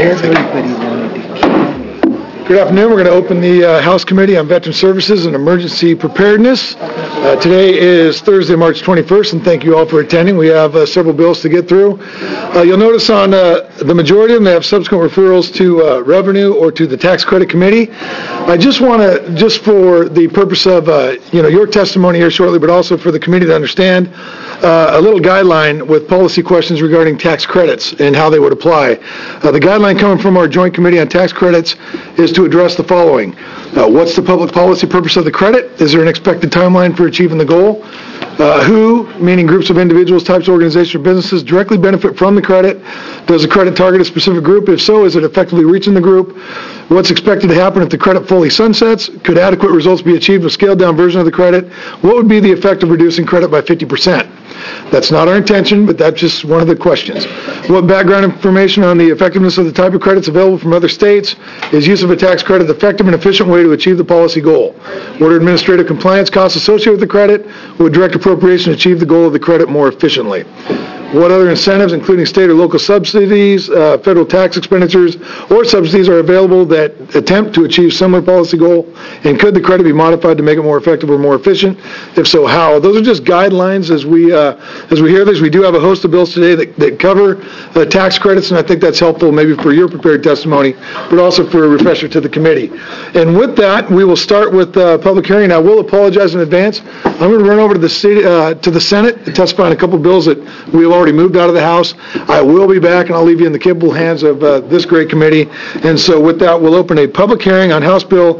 Everybody wanted to kill me. Good afternoon. We're going to open the House Committee on Veteran Services and Emergency Preparedness. Today is Thursday, March 21st, and thank you all for attending. We have several bills to get through. You'll notice on the majority of them, they have subsequent referrals to Revenue or to the Tax Credit Committee. I just want to, just for the purpose of your testimony here shortly, but also for the committee to understand, a little guideline with policy questions regarding tax credits and how they would apply. The guideline coming from our Joint Committee on Tax Credits is to address the following. What's the public policy purpose of the credit? Is there an expected timeline for achieving the goal? Who, meaning groups of individuals, types of organizations, or businesses, directly benefit from the credit? Does the credit target a specific group? If so, is it effectively reaching the group? What's expected to happen if the credit fully sunsets? Could adequate results be achieved with a scaled-down version of the credit? What would be the effect of reducing credit by 50%? That's not our intention, but that's just one of the questions. What background information on the effectiveness of the type of credits available from other states? Is use of a tax credit an effective and efficient way to achieve the policy goal? What are administrative compliance costs associated with the credit? Would direct appropriation achieve the goal of the credit more efficiently? What other incentives, including state or local subsidies, federal tax expenditures, or subsidies are available that attempt to achieve similar policy goal? And could the credit be modified to make it more effective or more efficient? If so, how? Those are just guidelines as we hear this. We do have a host of bills today that cover tax credits, and I think that's helpful maybe for your prepared testimony, but also for a refresher to the committee. And with that, we will start with public hearing. I will apologize in advance. I'm going to run over to the Senate and testify on a couple of bills that we have already moved out of the House. I will be back, and I'll leave you in the capable hands of this great committee. And so with that, we'll open a public hearing on House Bill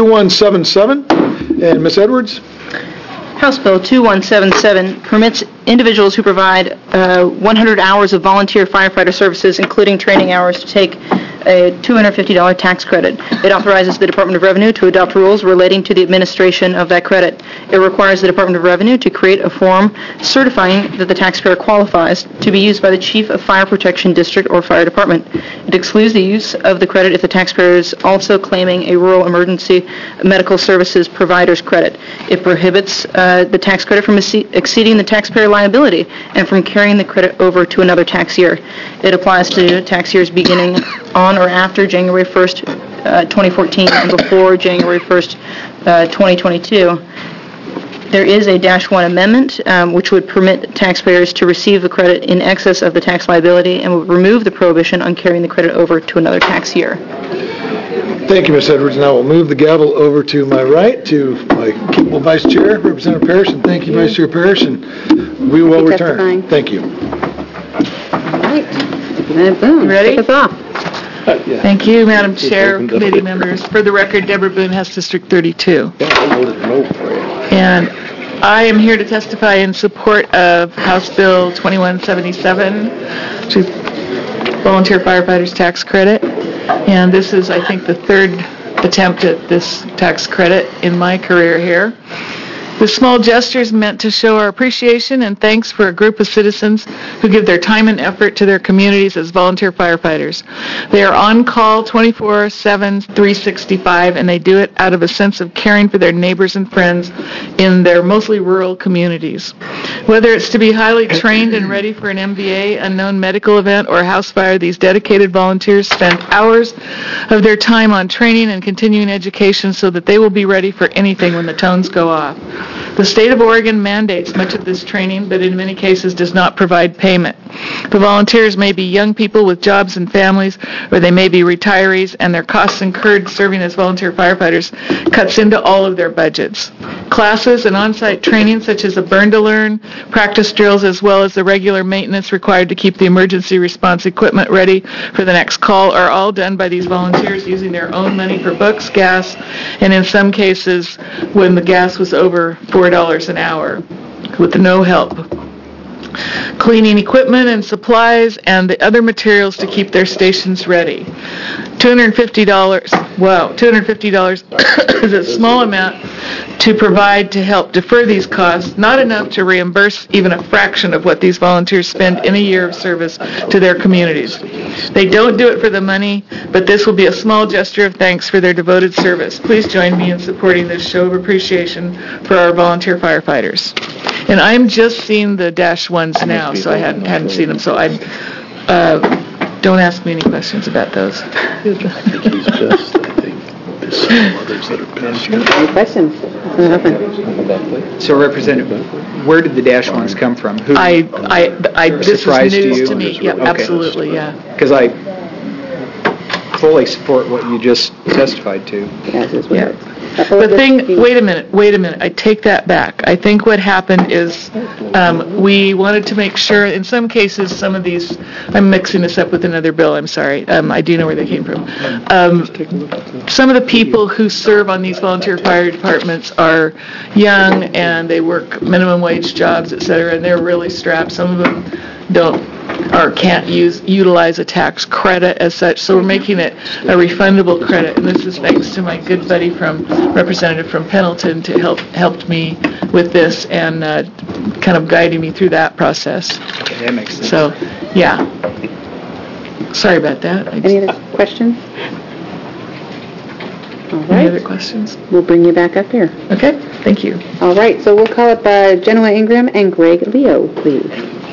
2177. And Ms. Edwards? House Bill 2177 permits individuals who provide 100 hours of volunteer firefighter services, including training hours, to take a $250 tax credit. It authorizes the Department of Revenue to adopt rules relating to the administration of that credit. It requires the Department of Revenue to create a form certifying that the taxpayer qualifies to be used by the Chief of Fire Protection District or Fire Department. It excludes the use of the credit if the taxpayer is also claiming a rural emergency medical services provider's credit. It prohibits the tax credit from exceeding the taxpayer liability and from carrying the credit over to another tax year. It applies to tax years beginning on or after January 1st, 2014 and before January 1st, 2022. There is a -1 amendment which would permit taxpayers to receive the credit in excess of the tax liability and would remove the prohibition on carrying the credit over to another tax year. Thank you, Ms. Edwards. Now we'll move the gavel over to my right, to my capable Vice Chair, Representative Parrish, and thank you, Vice Chair Parrish, and we will return. Thank you. All right. Boone, ready? kick us off. Thank you, Madam Chair, committee members. For the record, Deborah Boone, House District 32. And I am here to testify in support of House Bill 2177, which is Volunteer Firefighters Tax Credit. And this is, I think, the third attempt at this tax credit in my career here. This small gesture is meant to show our appreciation and thanks for a group of citizens who give their time and effort to their communities as volunteer firefighters. They are on call 24/7, 365, and they do it out of a sense of caring for their neighbors and friends in their mostly rural communities. Whether it's to be highly trained and ready for an MVA, unknown medical event, or a house fire, these dedicated volunteers spend hours of their time on training and continuing education so that they will be ready for anything when the tones go off. The state of Oregon mandates much of this training, but in many cases does not provide payment. The volunteers may be young people with jobs and families, or they may be retirees, and their costs incurred serving as volunteer firefighters cuts into all of their budgets. Classes and on-site training, such as a burn to learn, practice drills, as well as the regular maintenance required to keep the emergency response equipment ready for the next call, are all done by these volunteers using their own money for books, gas, and in some cases, when the gas was over $4 an hour, with no help. Cleaning equipment and supplies and the other materials to keep their stations ready. $250, wow, $250 is a small amount to provide to help defer these costs, not enough to reimburse even a fraction of what these volunteers spend in a year of service to their communities. They don't do it for the money, but this will be a small gesture of thanks for their devoted service. Please join me in supporting this show of appreciation for our volunteer firefighters. And I'm just seeing the -1s now, so I hadn't seen them. So I don't ask me any questions about those. He's best, I think. There's some others that are best. Any questions? Nothing. So Representative, where did the dash ones come from? Who This is surprise to news you? to me. Yeah, Okay. absolutely, yeah. Because I fully support what you just testified to. As is Yeah. with The thing, wait a minute, I take that back. I think what happened is we wanted to make sure, in some cases, some of these, I'm mixing this up with another bill, I'm sorry. I do know where they came from. Some of the people who serve on these volunteer fire departments are young and they work minimum wage jobs, et cetera, and they're really strapped. Some of them don't or can't utilize a tax credit as such, so we're making it a refundable credit, and this is thanks to my good buddy representative from Pendleton to helped me with this and kind of guiding me through that process. Okay, that makes sense. So, yeah. Sorry about that. Any other questions? All Any other right, questions? we'll bring you back up here. Okay, thank you. All right, so we'll call up Genoa Ingram and Greg Leo, please.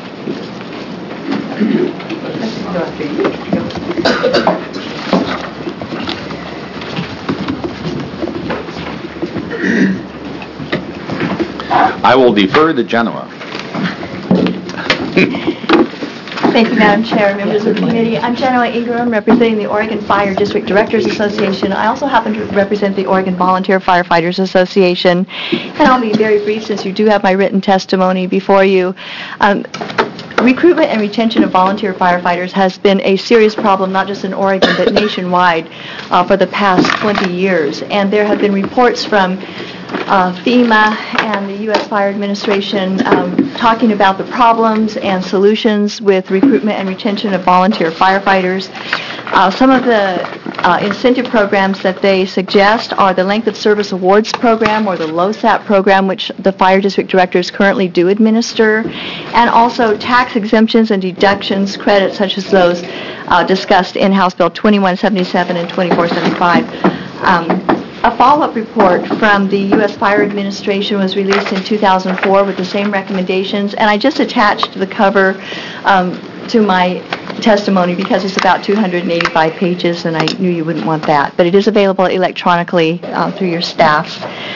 I will defer to Genoa. Thank you, Madam Chair, members of the committee. I'm Genoa Ingram, representing the Oregon Fire District Directors Association. I also happen to represent the Oregon Volunteer Firefighters Association, and I'll be very brief since you do have my written testimony before you. Recruitment and retention of volunteer firefighters has been a serious problem, not just in Oregon, but nationwide for the past 20 years. And there have been reports from FEMA and the U.S. Fire Administration talking about the problems and solutions with recruitment and retention of volunteer firefighters. Some of the incentive programs that they suggest are the Length of Service Awards Program or the LOSAP program, which the fire district directors currently do administer, and also tax exemptions and deductions credits such as those discussed in House Bill 2177 and 2475. A follow-up report from the U.S. Fire Administration was released in 2004 with the same recommendations, and I just attached the cover to my testimony because it's about 285 pages, and I knew you wouldn't want that. But it is available electronically through your staff.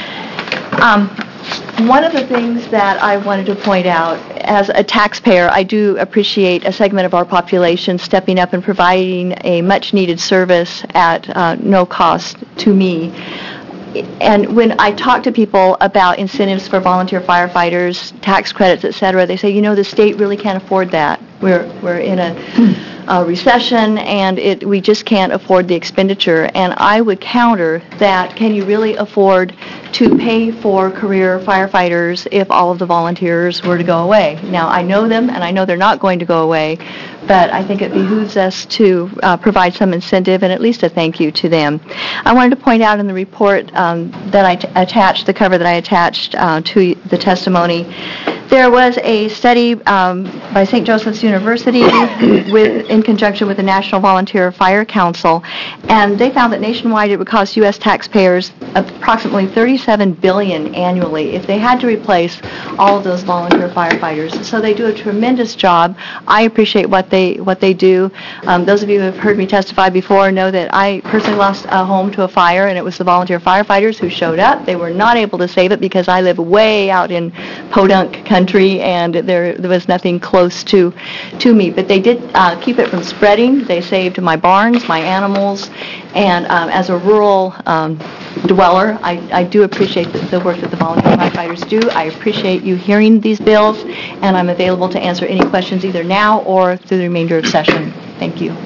One of the things that I wanted to point out, as a taxpayer, I do appreciate a segment of our population stepping up and providing a much-needed service at no cost to me. And when I talk to people about incentives for volunteer firefighters, tax credits, et cetera, they say, the state really can't afford that. We're in a recession, and we just can't afford the expenditure. And I would counter that, can you really afford to pay for career firefighters if all of the volunteers were to go away? Now, I know them, and I know they're not going to go away, but I think it behooves us to provide some incentive and at least a thank you to them. I wanted to point out in the report that I attached, the cover that I attached to the testimony, there was a study by St. Joseph's University in conjunction with the National Volunteer Fire Council, and they found that nationwide it would cost U.S. taxpayers approximately $37 billion annually if they had to replace all of those volunteer firefighters. So they do a tremendous job. I appreciate what they do. Those of you who have heard me testify before know that I personally lost a home to a fire, and it was the volunteer firefighters who showed up. They were not able to save it because I live way out in Podunk country, and there was nothing close to me. But they did keep it from spreading. They saved my barns, my animals, and as a rural dweller, I do appreciate the work that the volunteer firefighters do. I appreciate you hearing these bills, and I'm available to answer any questions either now or through the remainder of session. Thank you.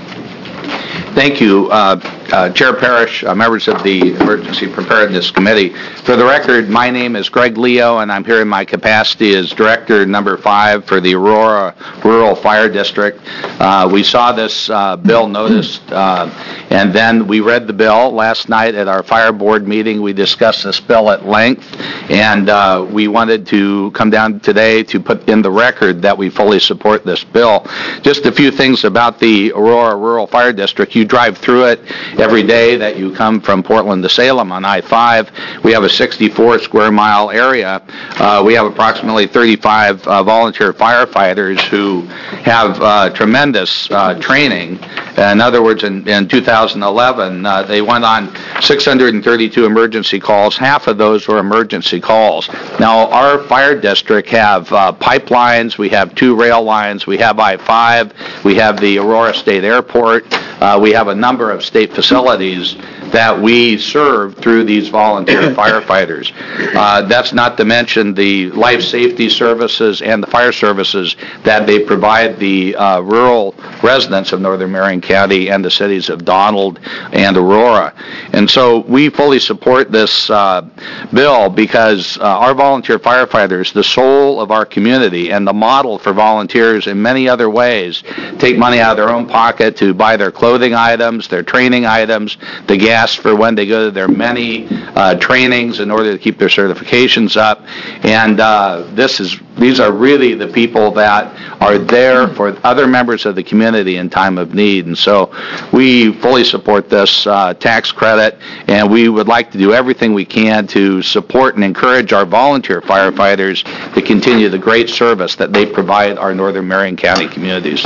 Thank you, Chair Parrish, members of the Emergency Preparedness Committee. For the record, my name is Greg Leo, and I'm here in my capacity as Director number 5 for the Aurora Rural Fire District. We saw this bill noticed, and then we read the bill last night at our fire board meeting. We discussed this bill at length, and we wanted to come down today to put in the record that we fully support this bill. Just a few things about the Aurora Rural Fire District. You drive through it every day that you come from Portland to Salem on I-5. We have a 64 square mile area. We have approximately 35 volunteer firefighters who have tremendous training. In other words, in 2011, they went on 632 emergency calls. Half of those were emergency calls. Now, our fire district have pipelines. We have 2 rail lines. We have I-5. We have the Aurora State Airport. We have a number of state facilities that we serve through these volunteer firefighters. That's not to mention the life safety services and the fire services that they provide the rural residents of Northern Marion County and the cities of Donald and Aurora. And so we fully support this bill because our volunteer firefighters, the soul of our community and the model for volunteers in many other ways, take money out of their own pocket to buy their clothing items, their training items, the gas for when they go to their many trainings in order to keep their certifications up. And these are really the people that are there for other members of the community in time of need. And so we fully support this tax credit, and we would like to do everything we can to support and encourage our volunteer firefighters to continue the great service that they provide our Northern Marion County communities.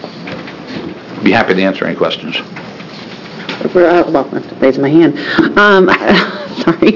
Be happy to answer any questions. Well, I have to raise my hand. Sorry.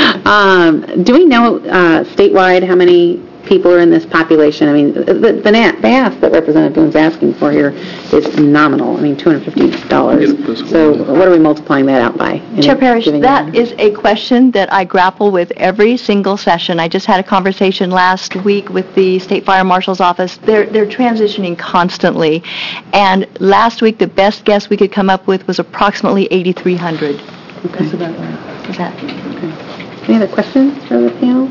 Do we know statewide how many people are in this population? I mean, the ask that Representative Boone's asking for here is phenomenal. I mean, $250. So what are we multiplying that out by? Chair Parrish, that is a question that I grapple with every single session. I just had a conversation last week with the State Fire Marshal's office. They're transitioning constantly. And last week, the best guess we could come up with was approximately 8,300. Okay. That's about right. Is that? Okay. Any other questions for the panel?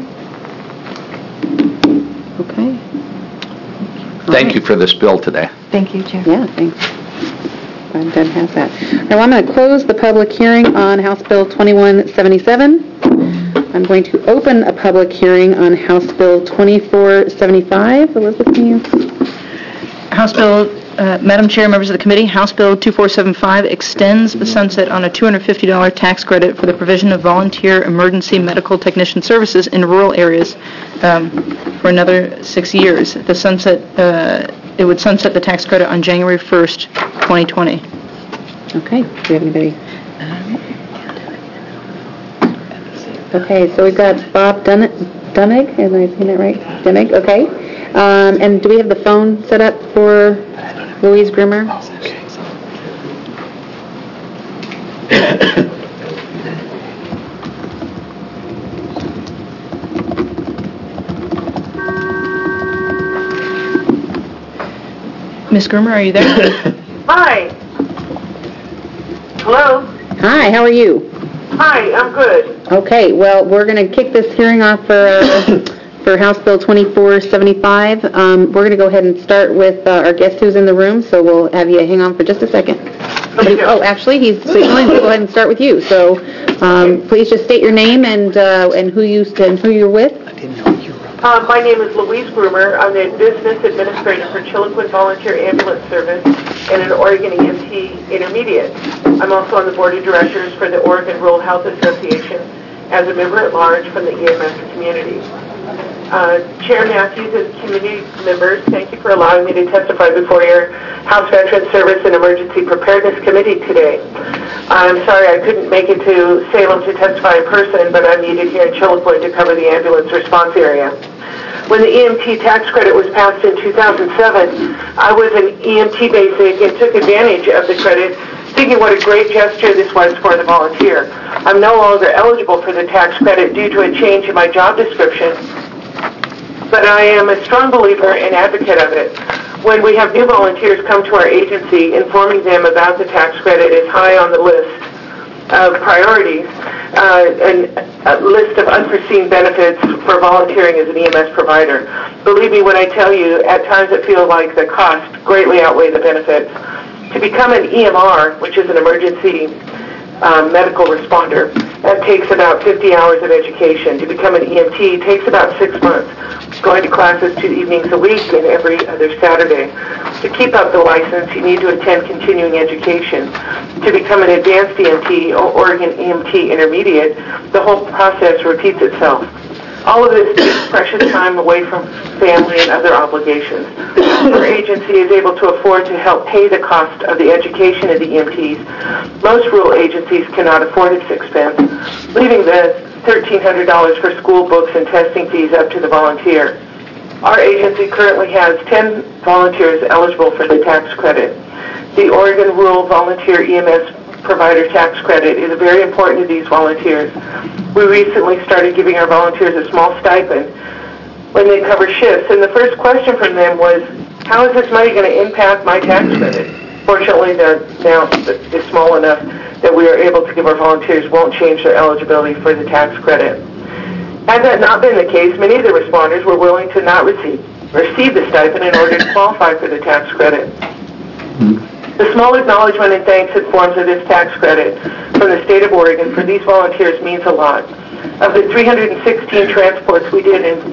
Okay. Thank you for this bill today. Thank you, Chair. Yeah, thanks. Glad Deb has that. Now I'm going to close the public hearing on House Bill 2177. I'm going to open a public hearing on House Bill 2475. Elizabeth, can you? House Bill, Madam Chair, members of the committee, House Bill 2475 extends the sunset on a $250 tax credit for the provision of volunteer emergency medical technician services in rural areas for another 6 years. The sunset, it would sunset the tax credit on January 1st, 2020. Okay. Do you have anybody? Okay, so we've got Bob Dunnig. Am I saying that right? Dunnig. Okay. And do we have the phone set up for Louise Grimmer? Ms. Grimmer, are you there? Hi. Hello? Hi, how are you? Hi, I'm good. Okay, well, we're going to kick this hearing off for House Bill 2475. We're going to go ahead and start with our guest who's in the room, so we'll have you hang on for just a second. Oh, actually, he's signaling to go ahead and start with you. So please just state your name and who you're with. My name is Louise Broomer. I'm the Business Administrator for Chiloquin Volunteer Ambulance Service and an Oregon EMT Intermediate. I'm also on the Board of Directors for the Oregon Rural Health Association as a member at large from the EMS community. Chair Matthews and community members, thank you for allowing me to testify before your House Veterans Service and Emergency Preparedness Committee today. I'm sorry I couldn't make it to Salem to testify in person, but I'm needed here in Chiloquin to cover the ambulance response area. When the EMT tax credit was passed in 2007, I was an EMT basic and took advantage of the credit, thinking what a great gesture this was for the volunteer. I'm no longer eligible for the tax credit due to a change in my job description, but I am a strong believer and advocate of it. When we have new volunteers come to our agency, informing them about the tax credit is high on the list of priorities, and a list of unforeseen benefits for volunteering as an EMS provider. Believe me when I tell you, at times it feels like the cost greatly outweigh the benefits. To become an EMR, which is an emergency medical responder, that takes about 50 hours of education. To become an EMT takes about 6 months, going to classes 2 evenings a week and every other Saturday. To keep up the license, you need to attend continuing education. To become an advanced EMT or Oregon EMT intermediate, the whole process repeats itself. All of this takes precious time away from family and other obligations. Our agency is able to afford to help pay the cost of the education of the EMTs. Most rural agencies cannot afford its expense, leaving the $1,300 for school books and testing fees up to the volunteer. Our agency currently has 10 volunteers eligible for the tax credit. The Oregon Rural Volunteer EMS Provider Tax Credit is very important to these volunteers. We recently started giving our volunteers a small stipend when they cover shifts, and the first question from them was, how is this money going to impact my tax credit? Fortunately, the amount is small enough that we are able to give our volunteers won't change their eligibility for the tax credit. Had that not been the case, many of the responders were willing to not receive the stipend in order to qualify for the tax credit. The small acknowledgement and thanks in forms of this tax credit from the state of Oregon for these volunteers means a lot. Of the 316 transports we did in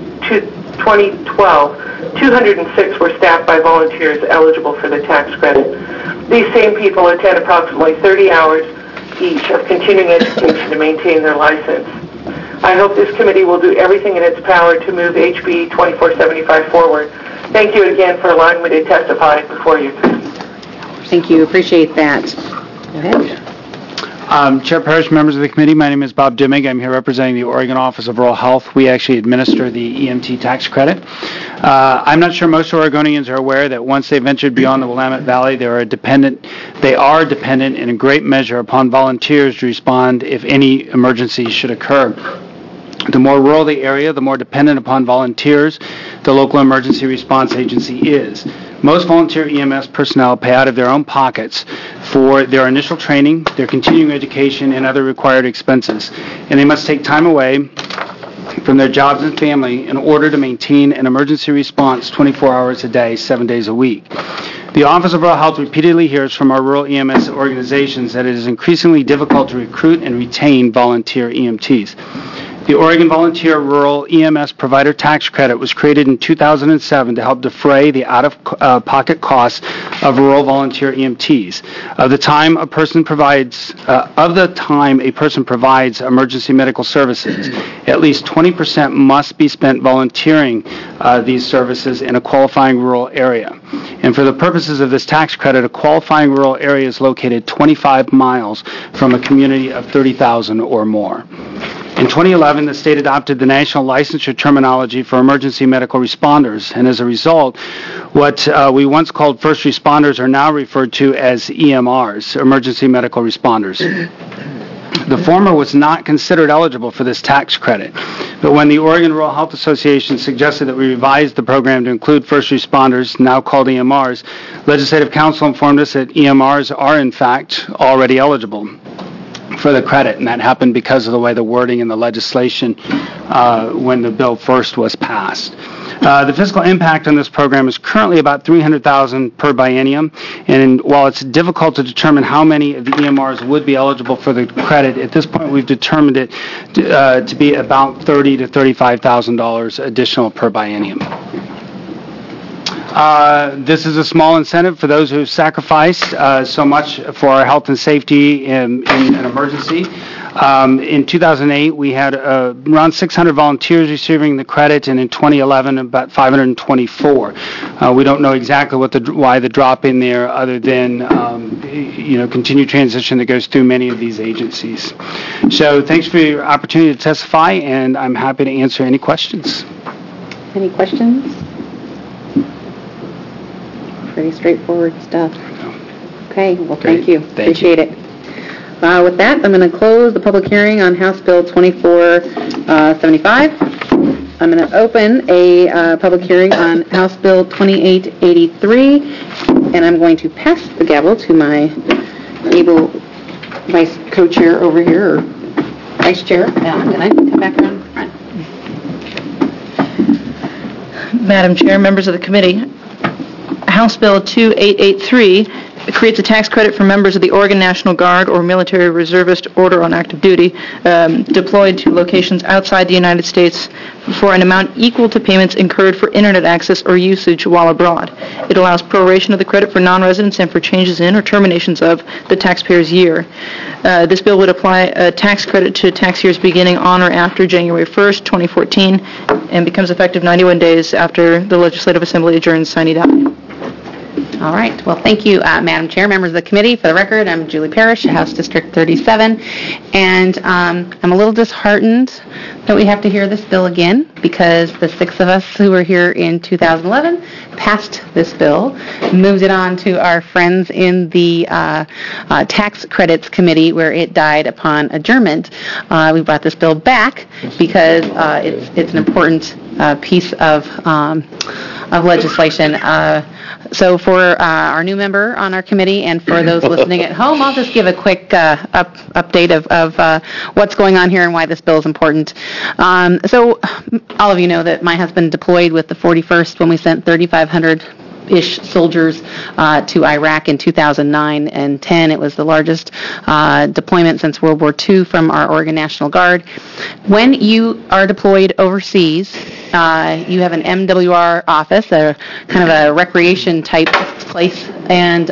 2012, 206 were staffed by volunteers eligible for the tax credit. These same people attend approximately 30 hours each of continuing education to maintain their license. I hope this committee will do everything in its power to move HB 2475 forward. Thank you again for allowing me to testify before you. Thank you, appreciate that. Go ahead. Chair Parrish, members of the committee, my name is Bob Dimmig. I'm here representing the Oregon Office of Rural Health. We actually administer the EMT tax credit. I'm not sure most Oregonians are aware that once they ventured beyond the Willamette Valley, they are dependent in a great measure upon volunteers to respond if any emergency should occur. The more rural the area, the more dependent upon volunteers the local emergency response agency is. Most volunteer EMS personnel pay out of their own pockets for their initial training, their continuing education, and other required expenses, and they must take time away from their jobs and family in order to maintain an emergency response 24 hours a day, 7 days a week. The Office of Rural Health repeatedly hears from our rural EMS organizations that it is increasingly difficult to recruit and retain volunteer EMTs. The Oregon Volunteer Rural EMS Provider Tax Credit was created in 2007 to help defray the out-of-pocket costs of rural volunteer EMTs. Of the time a person provides emergency medical services, at least 20% must be spent volunteering these services in a qualifying rural area. And for the purposes of this tax credit, a qualifying rural area is located 25 miles from a community of 30,000 or more. In 2011, the state adopted the national licensure terminology for emergency medical responders, and as a result, what we once called first responders are now referred to as EMRs, emergency medical responders. The former was not considered eligible for this tax credit, but when the Oregon Rural Health Association suggested that we revise the program to include first responders, now called EMRs, Legislative Council informed us that EMRs are, in fact, already eligible for the credit, and that happened because of the way the wording in the legislation when the bill first was passed. The fiscal impact on this program is currently about $300,000 per biennium, and while it's difficult to determine how many of the EMRs would be eligible for the credit, at this point we've determined it to be about $30,000 to $35,000 additional per biennium. This is a small incentive for those who sacrificed so much for our health and safety in an emergency. In 2008, we had around 600 volunteers receiving the credit, and in 2011, about 524. We don't know exactly why the drop in there, other than continued transition that goes through many of these agencies. So, thanks for your opportunity to testify, and I'm happy to answer any questions. Any questions? Pretty straightforward stuff. Okay, well, thank you. Appreciate it. With that, I'm going to close the public hearing on House Bill 2475. I'm going to open a public hearing on House Bill 2883, and I'm going to pass the gavel to my able vice co-chair over here, or vice chair. Can I come back around the front? Madam Chair, members of the committee, House Bill 2883 creates a tax credit for members of the Oregon National Guard or military reservist order on active duty deployed to locations outside the United States for an amount equal to payments incurred for Internet access or usage while abroad. It allows proration of the credit for non-residents and for changes in or terminations of the taxpayer's year. This bill would apply a tax credit to tax years beginning on or after January 1st, 2014, and becomes effective 91 days after the Legislative Assembly adjourns sine die. All right. Well, thank you, Madam Chair, members of the committee. For the record, I'm Julie Parrish, House District 37, and I'm a little disheartened that we have to hear this bill again because the six of us who were here in 2011 passed this bill, moved it on to our friends in the Tax Credits Committee where it died upon adjournment. We brought this bill back because it's an important piece of legislation. So for our new member on our committee and for those listening at home, I'll just give a quick update of what's going on here and why this bill is important. So all of you know that my husband deployed with the 41st when we sent 3,500-ish soldiers to Iraq in 2009 and 10. It was the largest deployment since World War II from our Oregon National Guard. When you are deployed overseas, you have an MWR office, a kind of a recreation type place, and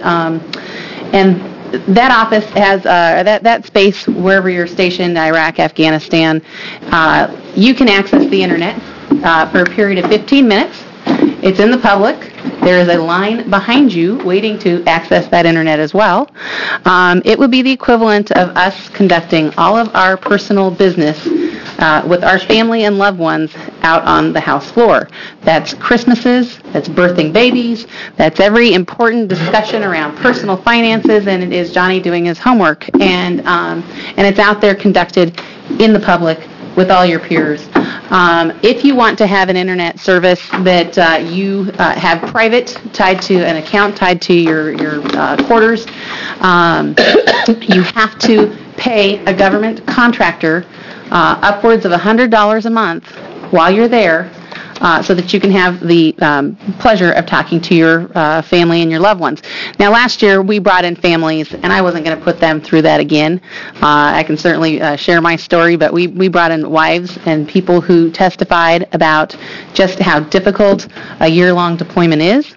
that office has that space wherever you're stationed, Iraq, Afghanistan. You can access the internet for a period of 15 minutes. It's in the public. There is a line behind you waiting to access that internet as well. It would be the equivalent of us conducting all of our personal business with our family and loved ones out on the House floor. That's Christmases, that's birthing babies, that's every important discussion around personal finances, and it is Johnny doing his homework. And it's out there conducted in the public with all your peers. If you want to have an internet service that you have private, tied to an account, tied to your quarters, you have to pay a government contractor upwards of $100 a month while you're there so that you can have the pleasure of talking to your family and your loved ones. Now, last year we brought in families, and I wasn't going to put them through that again. I can certainly share my story, but we brought in wives and people who testified about just how difficult a year-long deployment is,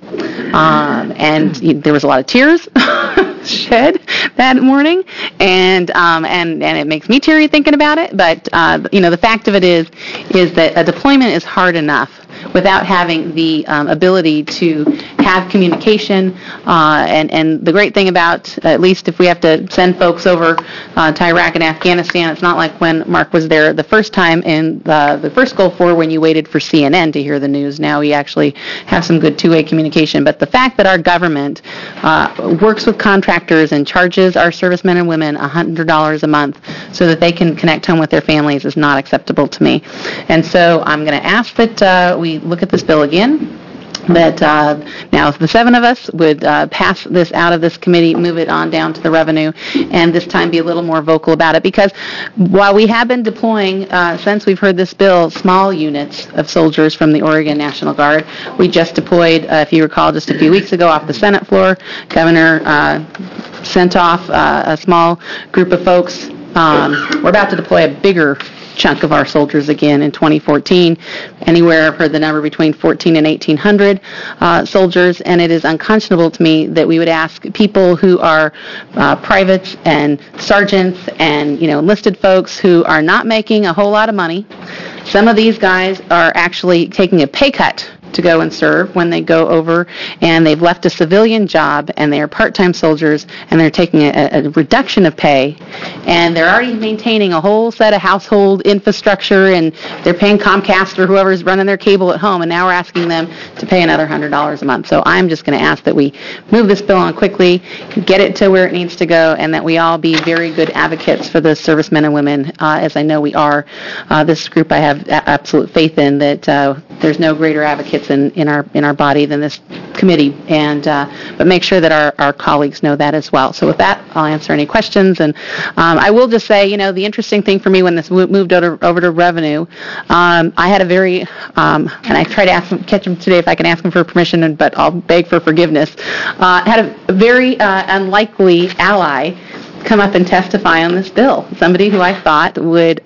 and there was a lot of tears shed that morning, and it makes me teary thinking about it. But the fact of it is that a deployment is hard enough without having the ability to have communication. And the great thing about, at least if we have to send folks over to Iraq and Afghanistan, it's not like when Mark was there the first time in the first Gulf War when you waited for CNN to hear the news. Now we actually have some good two-way communication. But the fact that our government works with contractors and charges our servicemen and women $100 a month so that they can connect home with their families is not acceptable to me. And so I'm going to ask that we look at this bill again, that now the seven of us would pass this out of this committee, move it on down to the revenue, and this time be a little more vocal about it, because while we have been deploying, since we've heard this bill, small units of soldiers from the Oregon National Guard. We just deployed, if you recall, just a few weeks ago off the Senate floor. Governor sent off a small group of folks. We're about to deploy a bigger chunk of our soldiers again in 2014. Anywhere, I've heard the number between 1,400 and 1,800 soldiers, and it is unconscionable to me that we would ask people who are privates and sergeants and enlisted folks who are not making a whole lot of money. Some of these guys are actually taking a pay cut to go and serve when they go over, and they've left a civilian job, and they are part-time soldiers, and they're taking a reduction of pay, and they're already maintaining a whole set of household infrastructure, and they're paying Comcast or whoever's running their cable at home, and now we're asking them to pay another $100 a month. So I'm just going to ask that we move this bill on quickly, get it to where it needs to go, and that we all be very good advocates for the servicemen and women, as I know we are. This group I have absolute faith in, that there's no greater advocates sits in our body than this committee, and but make sure that our colleagues know that as well. So with that, I'll answer any questions. And I will just say, the interesting thing for me when this moved over to revenue, I had a very, and I tried to catch him today if I can ask him for permission, but I'll beg for forgiveness. Had a very unlikely ally come up and testify on this bill. Somebody who I thought would,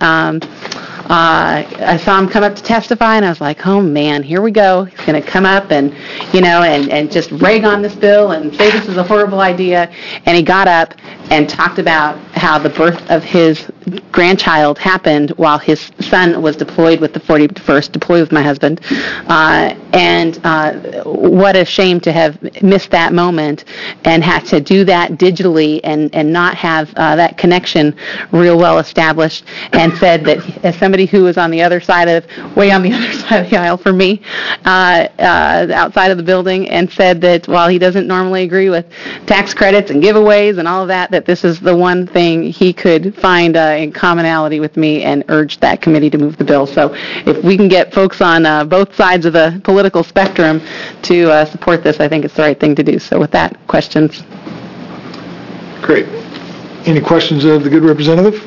I saw him come up to testify, and I was like, oh man, here we go. He's going to come up and, and just rag on this bill and say this is a horrible idea. And he got up and talked about how the birth of his grandchild happened while his son was deployed with the 41st, deployed with my husband. And what a shame to have missed that moment and had to do that digitally and not have that connection real well established, and said that as somebody who was on the other side of, way on the other side of the aisle for me, outside of the building, and said that while he doesn't normally agree with tax credits and giveaways and all of that, that this is the one thing he could find in commonality with me, and urged that committee to move the bill. So if we can get folks on both sides of the political spectrum to support this, I think it's the right thing to do. So with that, questions? Great. Any questions of the good representative?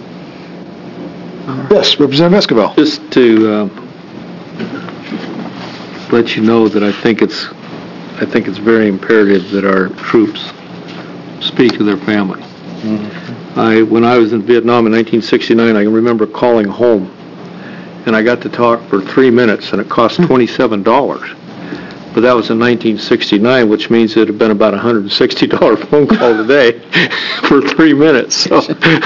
Yes, Representative Escobar. Just to let you know that I think it's very imperative that our troops speak to their family. When I was in Vietnam in 1969, I can remember calling home, and I got to talk for 3 minutes, and it cost $27. But that was in 1969, which means it had been about a $160 phone call today for 3 minutes. So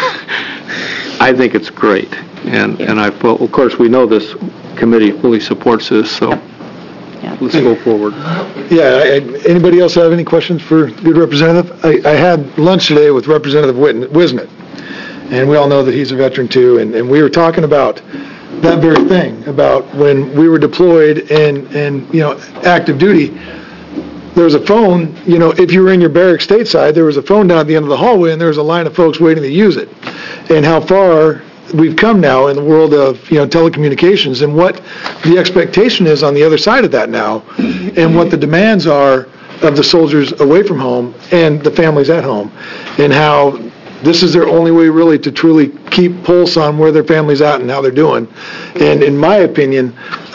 I think it's great. And I felt, of course, we know this committee fully supports this, so let's go forward. Yeah, anybody else have any questions for the good representative? I had lunch today with Representative Wisnett, and we all know that he's a veteran too, and we were talking about that very thing, about when we were deployed and active duty. There was a phone, if you were in your barracks stateside, there was a phone down at the end of the hallway, and there was a line of folks waiting to use it. And how far we've come now in the world of telecommunications, and what the expectation is on the other side of that now, and what the demands are of the soldiers away from home and the families at home, and how this is their only way really to truly keep pulse on where their family's at and how they're doing. And in my opinion,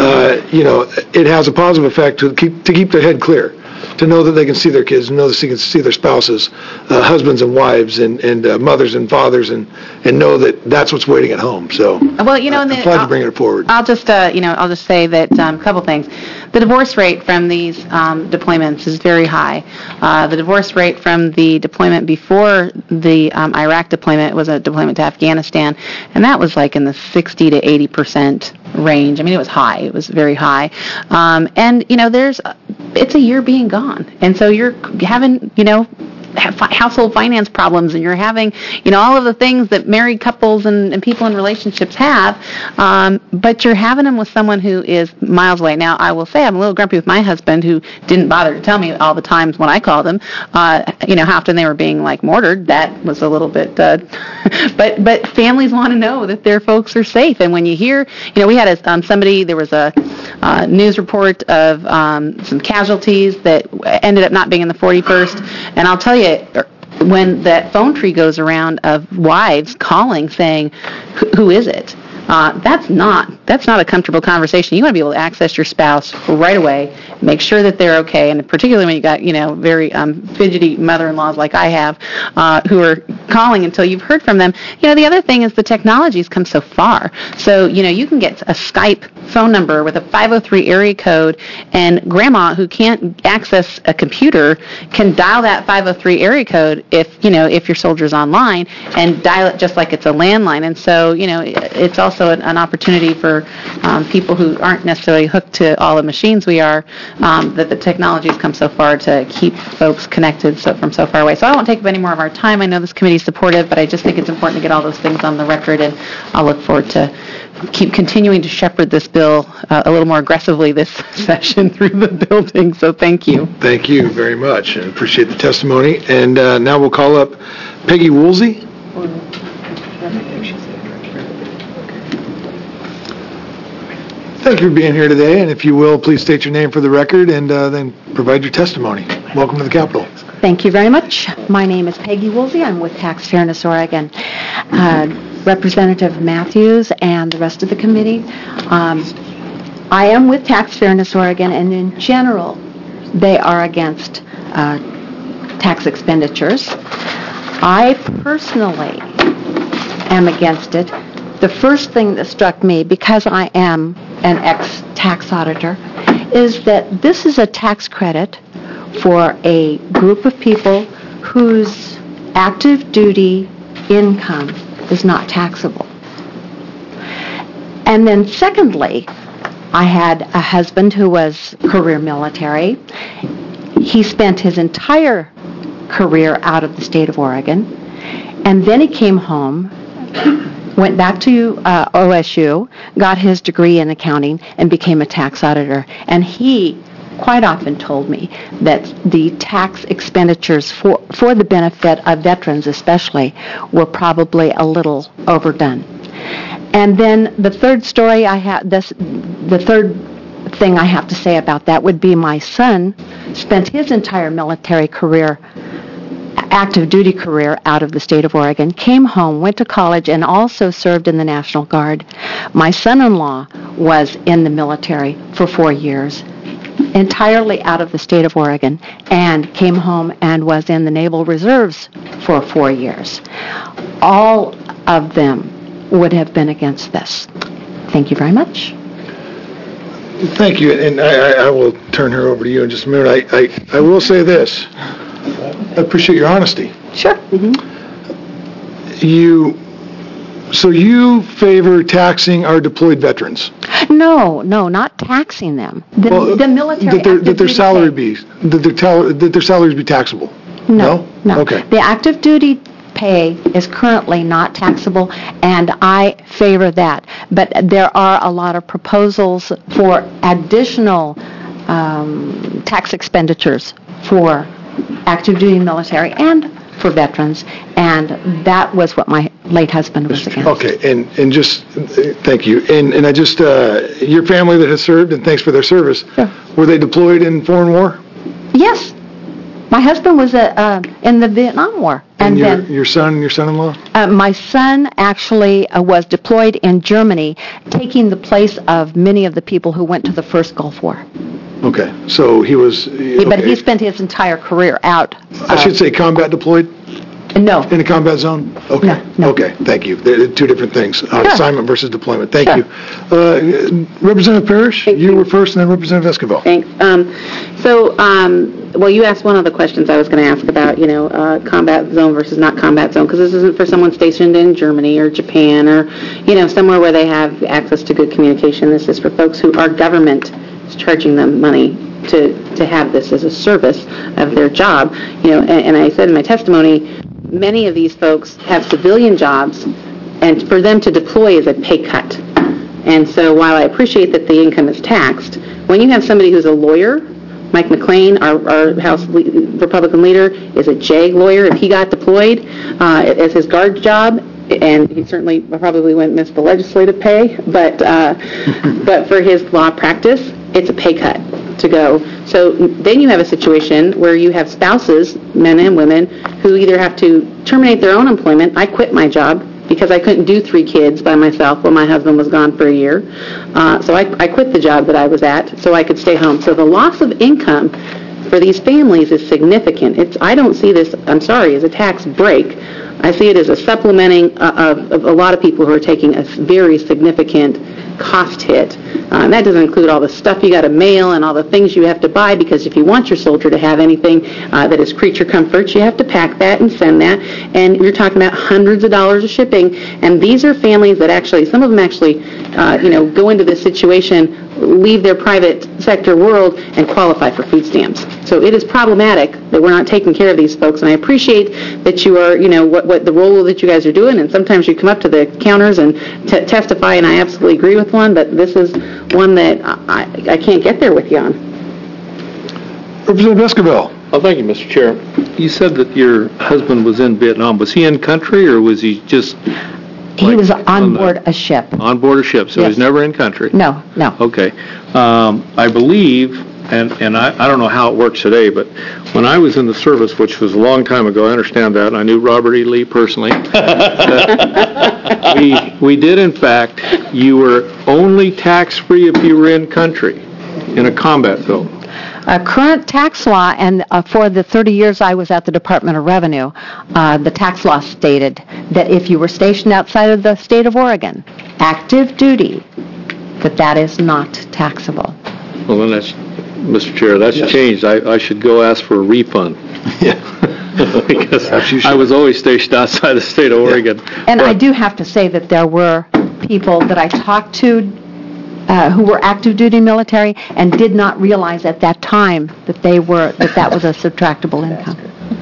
it has a positive effect to keep their head clear, to know that they can see their kids, know that they can see their spouses, husbands and wives, and mothers and fathers, and know that that's what's waiting at home. So, well, I'm glad to bring it forward. I'll just say that a couple things. The divorce rate from these deployments is very high. The divorce rate from the deployment before the Iraq deployment was a deployment to Afghanistan, and that was like in the 60 to 80% range. I mean, it was high. It was very high. And it's a year being gone, and so you're having household finance problems, and you're having all of the things that married couples and people in relationships have, but you're having them with someone who is miles away. Now, I will say I'm a little grumpy with my husband, who didn't bother to tell me all the times when I called him how often they were being mortared. That was a little bit but families want to know that their folks are safe. And when you hear, we had there was a news report of some casualties that ended up not being in the 41st, and I'll tell you, when that phone tree goes around of wives calling saying, who is it? That's not a comfortable conversation. You want to be able to access your spouse right away, make sure that they're okay, and particularly when you got very fidgety mother-in-laws like I have, who are calling until you've heard from them. The other thing is the technology's come so far. So you can get a Skype phone number with a 503 area code, and grandma who can't access a computer can dial that 503 area code if your soldier's online, and dial it just like it's a landline. And so it's also an opportunity for people who aren't necessarily hooked to all the machines we are, that the technology has come so far to keep folks connected from so far away. So I won't take up any more of our time. I know this committee is supportive, but I just think it's important to get all those things on the record, and I'll look forward to keep continuing to shepherd this bill a little more aggressively this session through the building. So thank you. Thank you very much. I appreciate the testimony. And now we'll call up Peggy Woolsey. Thank you for being here today, and if you will, please state your name for the record and then provide your testimony. Welcome to the Capitol. Thank you very much. My name is Peggy Woolsey. I'm with Tax Fairness Oregon. Representative Matthews and the rest of the committee, I am with Tax Fairness Oregon, and in general, they are against tax expenditures. I personally am against it. The first thing that struck me, because I am an ex-tax auditor, is that this is a tax credit for a group of people whose active duty income is not taxable. And then secondly, I had a husband who was career military. He spent his entire career out of the state of Oregon, and then he came home, went back to OSU, got his degree in accounting, and became a tax auditor. And he quite often told me that the tax expenditures for the benefit of veterans especially were probably a little overdone. And then the third story the third thing I have to say about that would be my son spent his entire military career, active duty career, out of the state of Oregon, came home, went to college, and also served in the National Guard. My son-in-law was in the military for 4 years, entirely out of the state of Oregon, and came home and was in the Naval Reserves for 4 years. All of them would have been against this. Thank you very much. Thank you, and I will turn her over to you in just a minute. I will say this. I appreciate your honesty. Sure. So you favor taxing our deployed veterans? No, not taxing them. The military that their salaries be taxable. No. Okay. The active duty pay is currently not taxable, and I favor that. But there are a lot of proposals for additional tax expenditures for active duty military and for veterans, and that was what my late husband was against. Okay, and just thank you. And I just your family that has served, and thanks for their service. Sure. Were they deployed in foreign war? Yes. My husband was in the Vietnam War. And your son and your son-in-law? My son actually was deployed in Germany, taking the place of many of the people who went to the first Gulf War. Okay, so he was... But he spent his entire career out. I should say combat deployed? No. In a combat zone? Okay. No. Okay, thank you. They're two different things. Sure. Assignment versus deployment. Thank Sure. you. Representative Parrish, you were first, and then Representative Esquivel. Thanks. Well, you asked one of the questions I was going to ask about, combat zone versus not combat zone, because this isn't for someone stationed in Germany or Japan or, somewhere where they have access to good communication. This is for folks who our government is charging them money to have this as a service of their job. And I said in my testimony, many of these folks have civilian jobs, and for them to deploy is a pay cut. And so while I appreciate that the income is taxed, when you have somebody who's a lawyer, Mike McLean, our House Republican leader, is a JAG lawyer. If he got deployed as his guard job, and he certainly probably wouldn't miss the legislative pay, but for his law practice, it's a pay cut to go. So then you have a situation where you have spouses, men and women, who either have to terminate their own employment. I quit my job because I couldn't do 3 kids by myself while my husband was gone for a year. So I quit the job that I was at so I could stay home. So the loss of income for these families is significant. I don't see this, I'm sorry, as a tax break. I see it as a supplementing of a lot of people who are taking a very significant cost hit. And that doesn't include all the stuff you got to mail and all the things you have to buy, because if you want your soldier to have anything that is creature comforts, you have to pack that and send that. And you're talking about hundreds of dollars of shipping. And these are families that actually, some of them actually, go into this situation, leave their private sector world, and qualify for food stamps. So it is problematic that we're not taking care of these folks. And I appreciate that you are, what the role that you guys are doing. And sometimes you come up to the counters and testify, and I absolutely agree with one, but this is one that I can't get there with you on. Representative Esquivel. Oh, thank you, Mr. Chair. You said that your husband was in Vietnam. Was he in country, or was he just He was on on the- board a ship. On board a ship, so he's Yes. never in country? No, no. Okay. I believe, and I don't know how it works today, but when I was in the service, which was a long time ago, I understand that, and I knew Robert E. Lee personally, we did in fact, you were only tax-free if you were in country, in a combat zone. Current tax law, and for the 30 years I was at the Department of Revenue, the tax law stated that if you were stationed outside of the state of Oregon, active duty, that is not taxable. Well, then that's, Mr. Chair, that's changed. I should go ask for a refund. Because I was always stationed outside the state of Oregon. And I do have to say that there were people that I talked to who were active duty military and did not realize at that time that that was a subtractable income.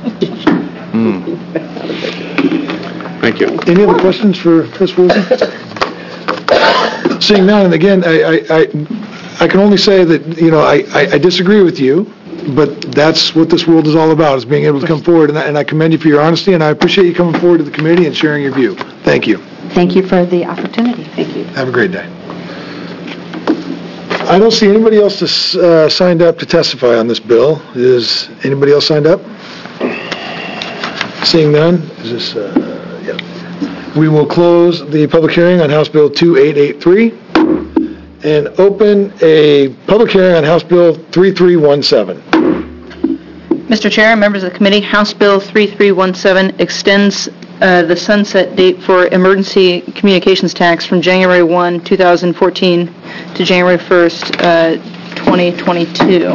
Thank you. Any other questions for Ms. Wilson? Seeing none, and again, I can only say that, I disagree with you, but that's what this world is all about, is being able to come forward, and I commend you for your honesty, and I appreciate you coming forward to the committee and sharing your view. Thank you. Thank you for the opportunity. Thank you. Have a great day. I don't see anybody else signed up to testify on this bill. Is anybody else signed up? Seeing none, is this, yeah. We will close the public hearing on House Bill 2883 and open a public hearing on House Bill 3317. Mr. Chair, members of the committee, House Bill 3317 extends the sunset date for emergency communications tax from January 1, 2014 to January 1st, 2022.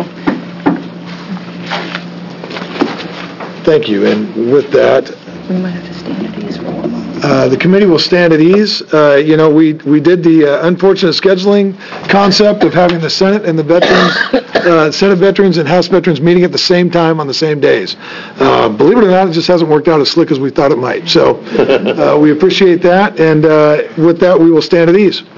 Thank you, and with that, We might have to stand at ease for a moment. the committee will stand at ease. We did the unfortunate scheduling concept of having the Senate and the veterans, Senate veterans and House veterans meeting at the same time on the same days. Believe it or not, it just hasn't worked out as slick as we thought it might. So we appreciate that, and with that, we will stand at ease.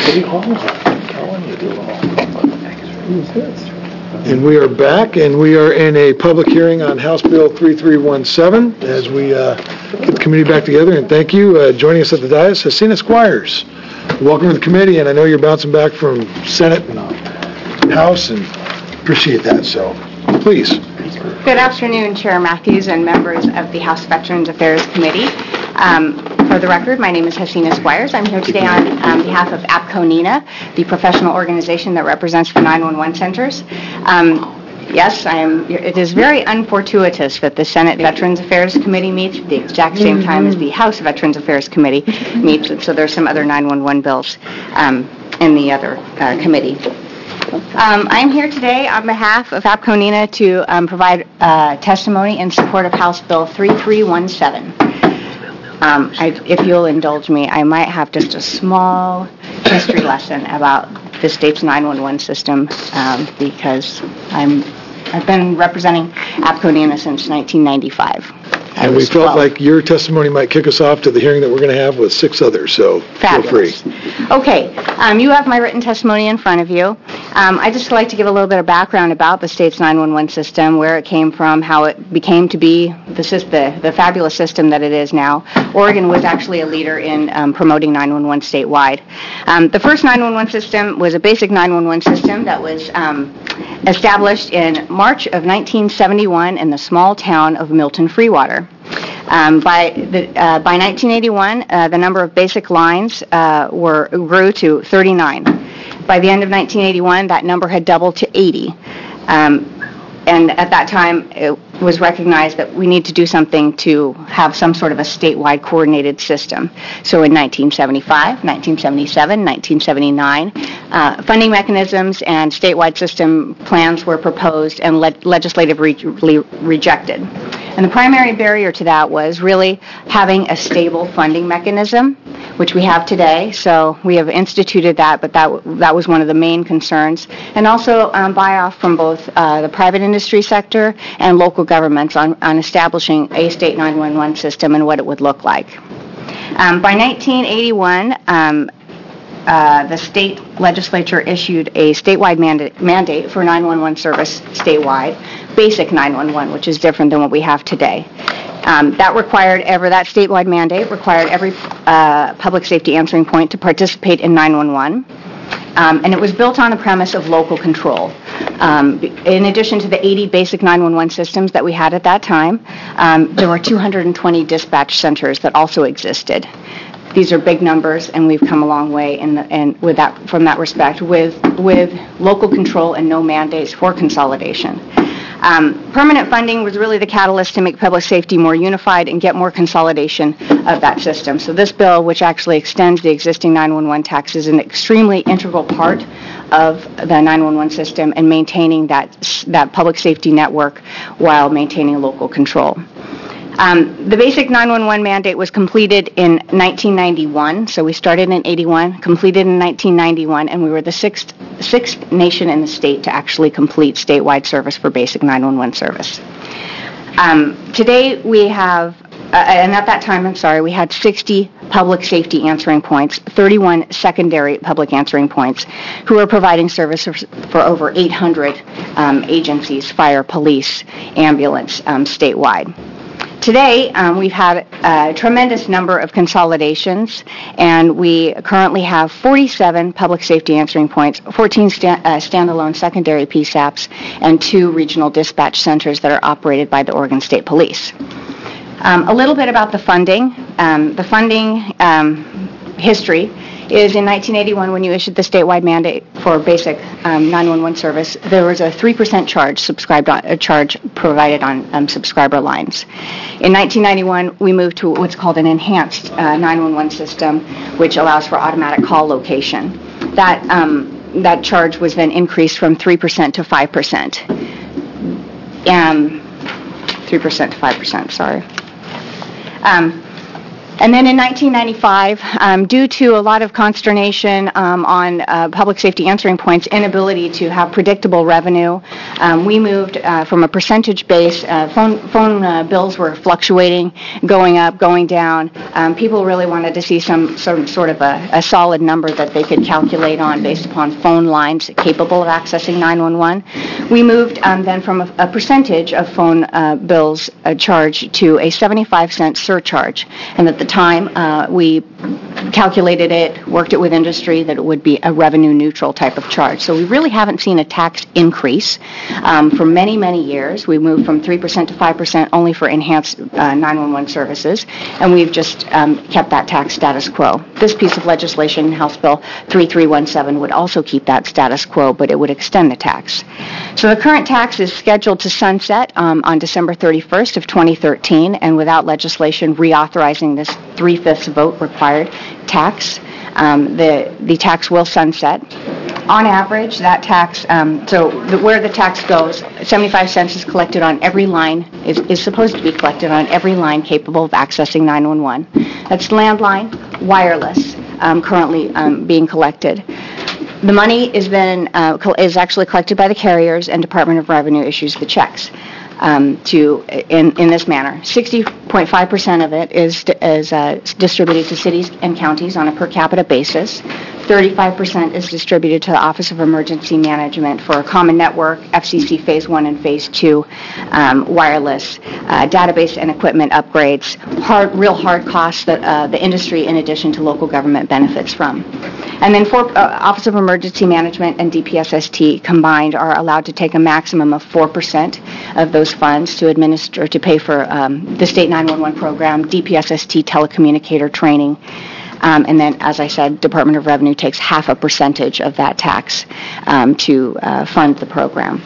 And we are back, and we are in a public hearing on House Bill 3317 as we get the committee back together. And thank you. Joining us at the dais, Hasina Squires. Welcome to the committee, and I know you're bouncing back from Senate and House, and appreciate that. So, please. Good afternoon, Chair Matthews and members of the House Veterans Affairs Committee. For the record, my name is Hasina Squires. I'm here today on behalf of APCO-NENA, the professional organization that represents the 911 centers. Yes, it is very unfortuitous that the Senate Veterans Affairs Committee meets at the exact same time as the House Veterans Affairs Committee meets, and so there's some other 911 bills in the other committee. I'm here today on behalf of APCO-NENA to provide testimony in support of House Bill 3317. If you'll indulge me, I might have just a small history lesson about the state's 911 system because I've been representing APCO-NENA since 1995. And we felt like your testimony might kick us off to the hearing that we're going to have with 6 others, so Fabulous. Feel free. Okay, you have my written testimony in front of you. I'd just like to give a little bit of background about the state's 911 system, where it came from, how it became to be the fabulous system that it is now. Oregon was actually a leader in promoting 911 statewide. The first 911 system was a basic 911 system that was established in March of 1971 in the small town of Milton Freewater. By 1981, the number of basic lines grew to 39. By the end of 1981, that number had doubled to 80. And at that time, it was recognized that we need to do something to have some sort of a statewide coordinated system. So in 1975, 1977, 1979, funding mechanisms and statewide system plans were proposed and legislatively rejected. And the primary barrier to that was really having a stable funding mechanism, which we have today. So we have instituted that, but that was one of the main concerns. And also buy-off from both the private industry sector and local governments on establishing a state 911 system and what it would look like. By 1981, the state legislature issued a statewide mandate for 911 service statewide, basic 911, which is different than what we have today. That statewide mandate required every public safety answering point to participate in 911. And it was built on the premise of local control. In addition to the 80 basic 911 systems that we had at that time, there were 220 dispatch centers that also existed. These are big numbers, and we've come a long way from that respect with local control and no mandates for consolidation. Permanent funding was really the catalyst to make public safety more unified and get more consolidation of that system. So this bill, which actually extends the existing 911 tax, is an extremely integral part of the 911 system and maintaining that public safety network while maintaining local control. The basic 911 mandate was completed in 1991, so we started in 81, completed in 1991, and we were the sixth nation in the state to actually complete statewide service for basic 911 service. Today we have, and at that time, we had 60 public safety answering points, 31 secondary public answering points, who are providing service for over 800 agencies, fire, police, ambulance, statewide. Today, we've had a tremendous number of consolidations, and we currently have 47 public safety answering points, 14 standalone secondary PSAPs, and 2 regional dispatch centers that are operated by the Oregon State Police. A little bit about the funding. The funding history is in 1981 when you issued the statewide mandate for basic 911 service, there was a 3% charge provided on subscriber lines. In 1991, we moved to what's called an enhanced 911 system, which allows for automatic call location. That charge was then increased from 3% to 5%. 3% to 5%, sorry. And then in 1995, due to a lot of consternation on public safety answering points' inability to have predictable revenue, we moved from a percentage-based, phone bills were fluctuating, going up, going down. People really wanted to see some sort of a solid number that they could calculate on based upon phone lines capable of accessing 911. We moved then from a percentage of phone bills charged to a 75-cent surcharge. And at the time, we calculated it, worked it with industry, that it would be a revenue-neutral type of charge. So we really haven't seen a tax increase for many, many years. We moved from 3% to 5% only for enhanced 911 services, and we've just kept that tax status quo. This piece of legislation, House Bill 3317, would also keep that status quo, but it would extend the tax. So the current tax is scheduled to sunset on December 31st of 2013, and without legislation reauthorizing this 3/5 vote required tax, the tax will sunset. On average, that tax, where the tax goes, 75 cents is collected on every line, is supposed to be collected on every line capable of accessing 911. That's landline, wireless, currently being collected. The money is then is actually collected by the carriers, and Department of Revenue issues the checks in this manner. 60.5% of it is distributed to cities and counties on a per capita basis. 35% is distributed to the Office of Emergency Management for a common network, FCC Phase 1 and Phase 2, wireless, database and equipment upgrades, real hard costs that the industry, in addition to local government, benefits from. And then Office of Emergency Management and DPSST combined are allowed to take a maximum of 4% of those funds to administer, to pay for the State 911 program, DPSST telecommunicator training, and then, as I said, Department of Revenue takes half a percentage of that tax to fund the program.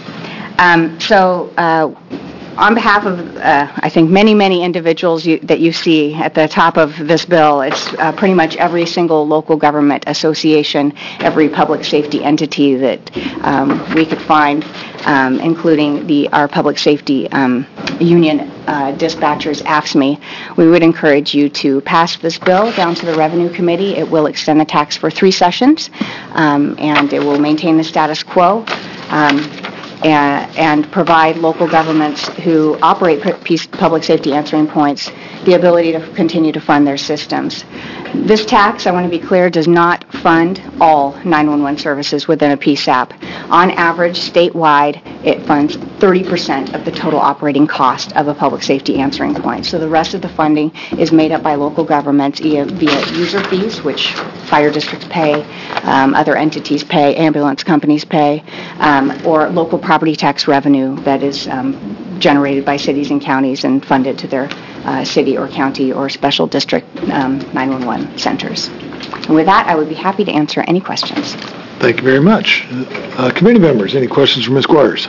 On behalf of, I think, many, many individuals that you see at the top of this bill, it's pretty much every single local government association, every public safety entity that we could find, including our public safety union dispatchers, AFSCME. We would encourage you to pass this bill down to the Revenue Committee. It will extend the tax for 3 sessions, and it will maintain the status quo. And provide local governments who operate public safety answering points the ability to continue to fund their systems. This tax, I want to be clear, does not fund all 911 services within a PSAP. On average, statewide, it funds 30% of the total operating cost of a public safety answering point. So the rest of the funding is made up by local governments via user fees, which fire districts pay, other entities pay, ambulance companies pay, or local property tax revenue that is generated by cities and counties and funded to their city or county or special district 911 centers. And with that, I would be happy to answer any questions. Thank you very much. Committee members, any questions for Ms. Squires?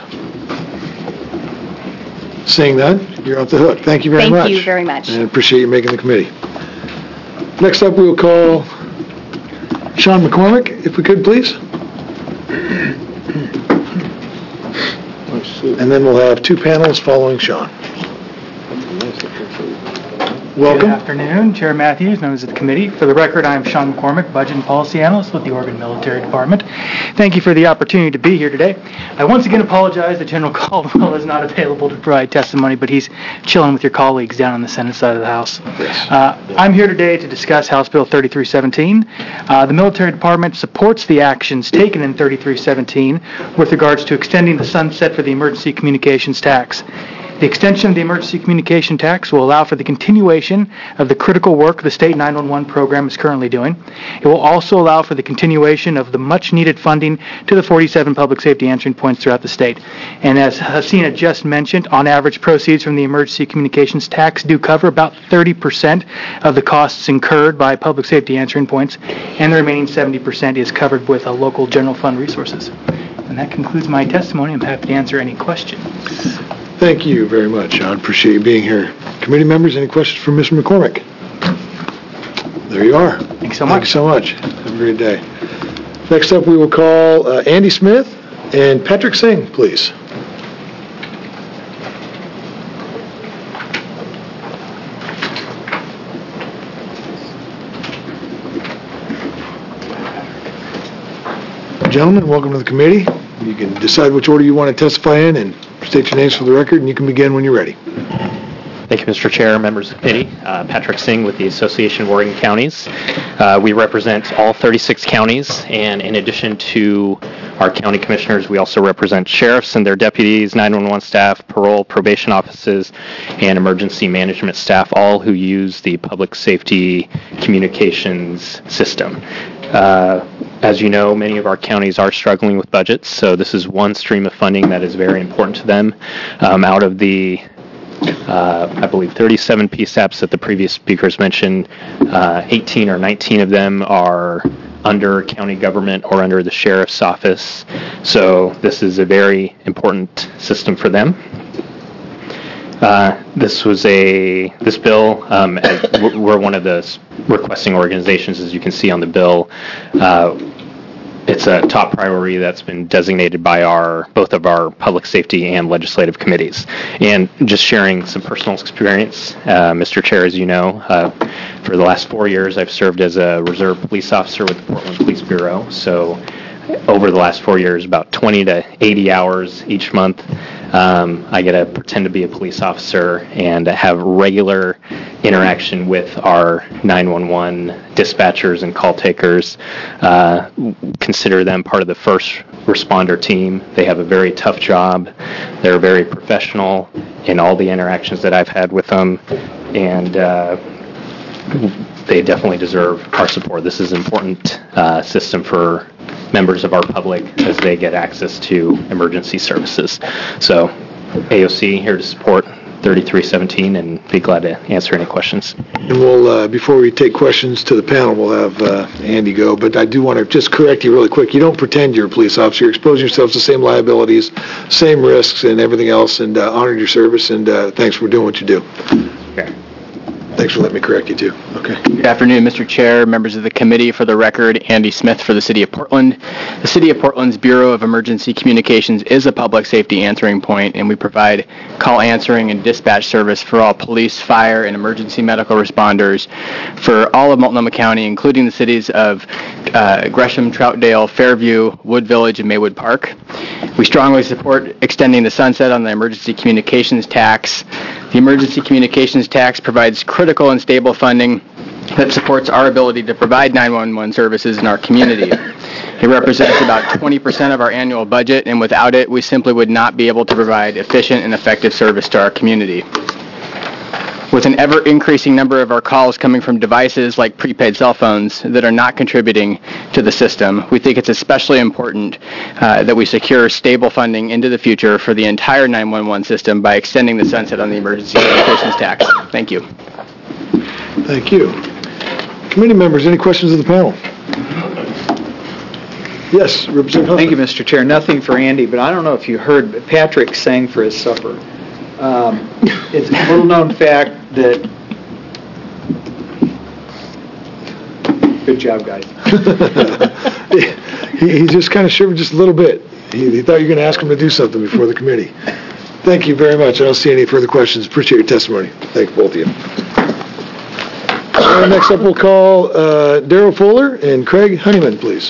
Seeing none, you're off the hook. Thank you very much. Thank you very much. And appreciate you making the committee. Next up, we will call Sean McCormick, if we could, please. And then we'll have 2 panels following Sean. Welcome. Good afternoon, Chair Matthews, members of the committee. For the record, I'm Sean McCormick, Budget and Policy Analyst with the Oregon Military Department. Thank you for the opportunity to be here today. I once again apologize that General Caldwell is not available to provide testimony, but he's chilling with your colleagues down on the Senate side of the House. I'm here today to discuss House Bill 3317. The Military Department supports the actions taken in 3317 with regards to extending the sunset for the emergency communications tax. The extension of the emergency communication tax will allow for the continuation of the critical work the State 911 program is currently doing. It will also allow for the continuation of the much-needed funding to the 47 public safety answering points throughout the state. And as Hasina just mentioned, on average, proceeds from the emergency communications tax do cover about 30% of the costs incurred by public safety answering points, and the remaining 70% is covered with local general fund resources. And that concludes my testimony. I'm happy to answer any questions. Thank you very much, John. Appreciate you being here. Committee members, any questions for Mr. McCormick? There you are. Thanks so much. Thanks so much. Have a great day. Next up, we will call Andy Smith and Patrick Singh, please. Gentlemen, welcome to the committee. You can decide which order you want to testify in and state your names for the record, and you can begin when you're ready. Thank you, Mr. Chair, members of the committee. Patrick Singh with the Association of Oregon Counties. We represent all 36 counties, and in addition to our county commissioners, we also represent sheriffs and their deputies, 911 staff, parole, probation offices, and emergency management staff, all who use the public safety communications system. As you know, many of our counties are struggling with budgets, so this is one stream of funding that is very important to them. Out of the I believe 37 PSAPs that the previous speakers mentioned, 18 or 19 of them are under county government or under the sheriff's office. So this is a very important system for them. This bill, we're one of the requesting organizations, as you can see on the bill. It's a top priority that's been designated by both of our public safety and legislative committees. And just sharing some personal experience, Mr. Chair, as you know, for the last 4 years I've served as a reserve police officer with the Portland Police Bureau. So over the last 4 years, about 20 to 80 hours each month, I get to pretend to be a police officer and have regular interaction with our 911 dispatchers and call takers. Consider them part of the first responder team. They have a very tough job. They're very professional in all the interactions that I've had with them, and they definitely deserve our support. This is an important system for members of our public as they get access to emergency services. So AOC here to support 3317 and be glad to answer any questions. And we'll, before we take questions to the panel, we'll have Andy go, but I do want to just correct you really quick. You don't pretend you're a police officer. You're exposing yourselves to the same liabilities, same risks and everything else, and honored your service, and thanks for doing what you do. Okay. Thanks for letting me correct you, too. Okay. Good afternoon, Mr. Chair, members of the committee. For the record, Andy Smith for the City of Portland. The City of Portland's Bureau of Emergency Communications is a public safety answering point, and we provide call answering and dispatch service for all police, fire, and emergency medical responders for all of Multnomah County, including the cities of Gresham, Troutdale, Fairview, Wood Village, and Maywood Park. We strongly support extending the sunset on the emergency communications tax. The emergency communications tax provides critical and stable funding that supports our ability to provide 911 services in our community. It represents about 20% of our annual budget, and without it, we simply would not be able to provide efficient and effective service to our community. With an ever-increasing number of our calls coming from devices like prepaid cell phones that are not contributing to the system, we think it's especially important that we secure stable funding into the future for the entire 911 system by extending the sunset on the emergency communications tax. Thank you. Thank you. Committee members, any questions of the panel? Yes, Representative Huffman. Thank you, Mr. Chair. Nothing for Andy, but I don't know if you heard, but Patrick sang for his supper. It's a little-known fact that... Good job, guys. he just kind of shivered just a little bit. He thought you were going to ask him to do something before the committee. Thank you very much. I don't see any further questions. Appreciate your testimony. Thank both of you. Next up, we'll call Daryl Fuller and Craig Honeyman, please.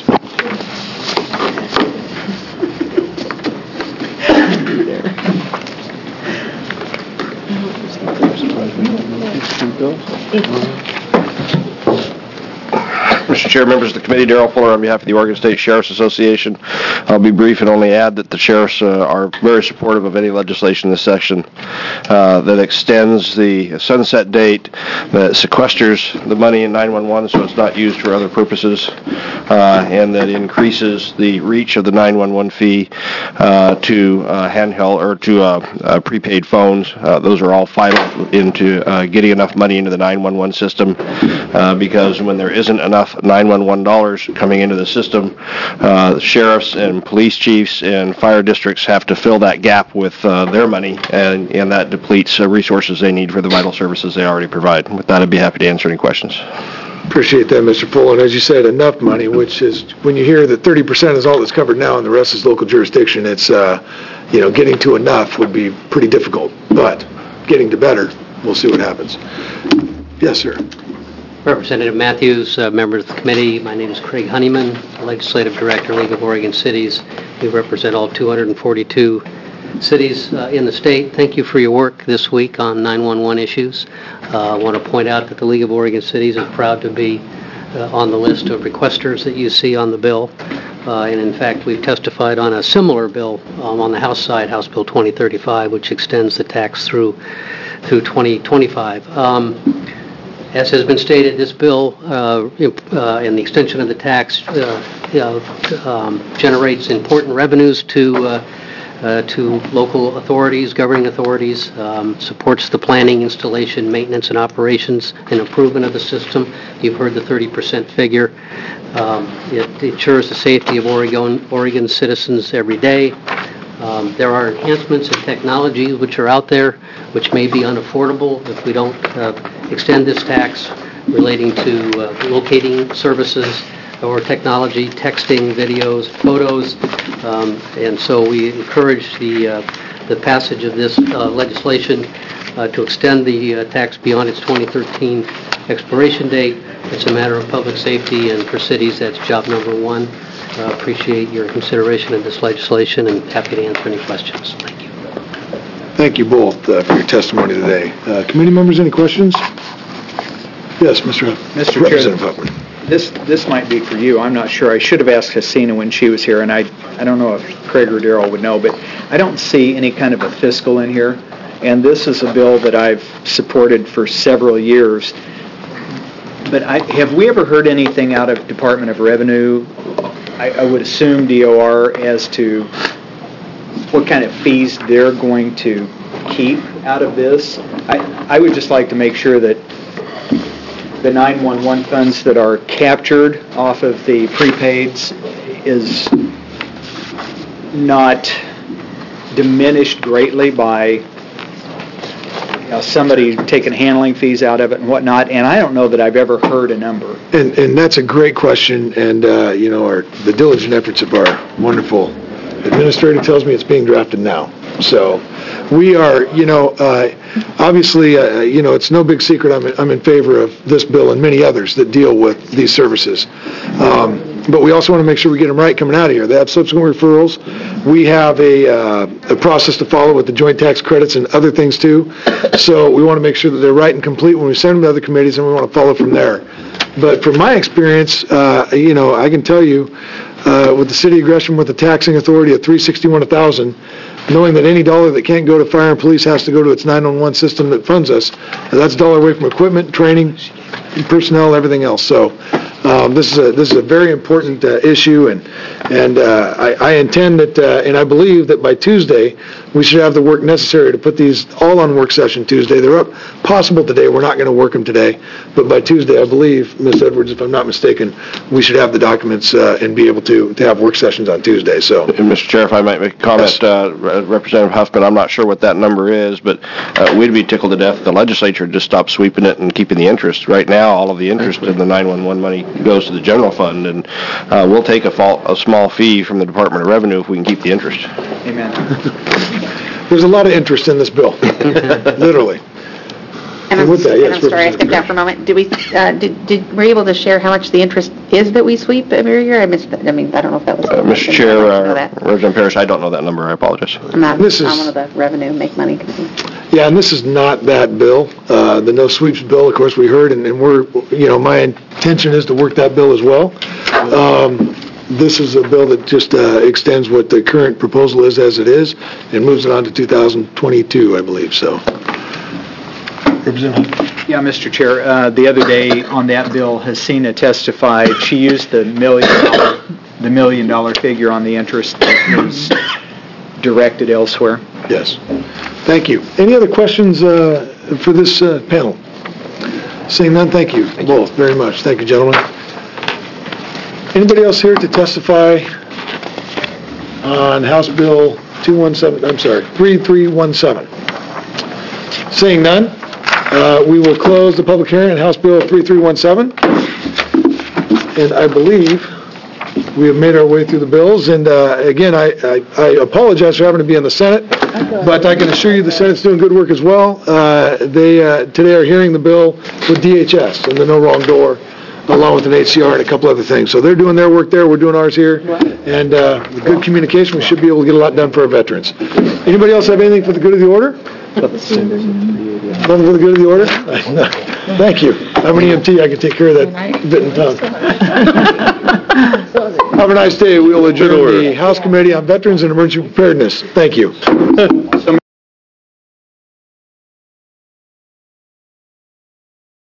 Mr. Chair, members of the committee, Daryl Fuller on behalf of the Oregon State Sheriff's Association. I'll be brief and only add that the sheriffs are very supportive of any legislation in this session that extends the sunset date, that sequesters the money in 911 so it's not used for other purposes, and that increases the reach of the 911 fee to handheld or to prepaid phones. Those are all vital into getting enough money into the 911 system because when there isn't enough 911 dollars coming into the system, sheriffs and police chiefs and fire districts have to fill that gap with their money, and that depletes resources they need for the vital services they already provide. With that, I'd be happy to answer any questions. Appreciate that, Mr. Fuller. And as you said, enough money, which is, when you hear that 30% is all that's covered now and the rest is local jurisdiction, it's, getting to enough would be pretty difficult. But getting to better, we'll see what happens. Yes, sir. Representative Matthews, member of the committee. My name is Craig Honeyman, Legislative Director, League of Oregon Cities. We represent all 242 cities in the state. Thank you for your work this week on 911 issues. I want to point out that the League of Oregon Cities is proud to be on the list of requesters that you see on the bill. And in fact, we've testified on a similar bill on the House side, House Bill 2035, which extends the tax through 2025. As has been stated, this bill and the extension of the tax generates important revenues to local authorities, governing authorities, supports the planning, installation, maintenance, and operations and improvement of the system. You've heard the 30% figure. It ensures the safety of Oregon citizens every day. There are enhancements in technology which are out there which may be unaffordable if we don't extend this tax relating to locating services or technology, texting, videos, photos, and so we encourage the passage of this legislation to extend the tax beyond its 2013 expiration date. It's a matter of public safety, and for cities, that's job number one. Appreciate your consideration of this legislation and happy to answer any questions. Thank you. Thank you both for your testimony today. Committee members, any questions? Yes, Mr. Representative Huffman. This might be for you. I'm not sure. I should have asked Hasina when she was here, and I don't know if Craig or Darrell would know, but I don't see any kind of a fiscal in here. And this is a bill that I've supported for several years. But have we ever heard anything out of Department of Revenue, I would assume DOR, as to what kind of fees they're going to keep out of this? I would just like to make sure that the 911 funds that are captured off of the prepaids is not diminished greatly by somebody taking handling fees out of it and whatnot, and I don't know that I've ever heard a number. And that's a great question, and the diligent efforts of our wonderful administrator tells me it's being drafted now. So we are, obviously, it's no big secret I'm in favor of this bill and many others that deal with these services. But we also want to make sure we get them right coming out of here. They have subsequent referrals. We have a process to follow with the joint tax credits and other things too. So we want to make sure that they're right and complete when we send them to other committees, and we want to follow from there. But from my experience, I can tell you, with the city of Gresham with the taxing authority at $361 a thousand, knowing that any dollar that can't go to fire and police has to go to its 911 system that funds us, that's a dollar away from equipment, training, personnel, everything else. So this is a very important issue, and I intend that, and I believe that by Tuesday we should have the work necessary to put these all on work session Tuesday. They're up possible today. We're not going to work them today, but by Tuesday, I believe, Ms. Edwards, if I'm not mistaken, we should have the documents and be able to have work sessions on Tuesday. So, and Mr. Chair, if I might make a comment, Representative Huffman, I'm not sure what that number is, but we'd be tickled to death if the legislature just stopped sweeping it and keeping the interest. Right now, all of the interest in the 911 money goes to the general fund, and we'll take a small fee from the Department of Revenue if we can keep the interest. Amen. There's a lot of interest in this bill, literally. And with that, yes, I'm sorry, I stepped out for a moment. Were you able to share how much the interest is that we sweep every year? I missed that. I don't know if that was... Mr. Chair, Representative Parrish, I don't know that number. I apologize. I'm not one of the revenue make money committee. Yeah, and this is not that bill, the no sweeps bill, of course, we heard, and we're, my intention is to work that bill as well. This is a bill that just extends what the current proposal is as it is and moves it on to 2022, I believe, so. Representative. Yeah, Mr. Chair, the other day on that bill, Hasina testified. She used the $1 million figure on the interest that was directed elsewhere. Yes. Thank you. Any other questions for this panel? Seeing none, thank you both very much. Thank you, gentlemen. Anybody else here to testify on House Bill 3317? Seeing none, we will close the public hearing on House Bill 3317. And I believe We have made our way through the bills, and again, I apologize for having to be in the Senate, but I can assure you the Senate's doing good work as well. They today are hearing the bill with DHS and the No Wrong Door, along with an HCR and a couple other things. So they're doing their work there, we're doing ours here, and with good communication, we should be able to get a lot done for our veterans. Anybody else have anything for the good of the order? Nothing for the good of the order? Thank you. I'm an EMT, I can take care of that bitten tongue. Have a nice day. We will adjourn the House Committee on Veterans and Emergency Preparedness. Thank you.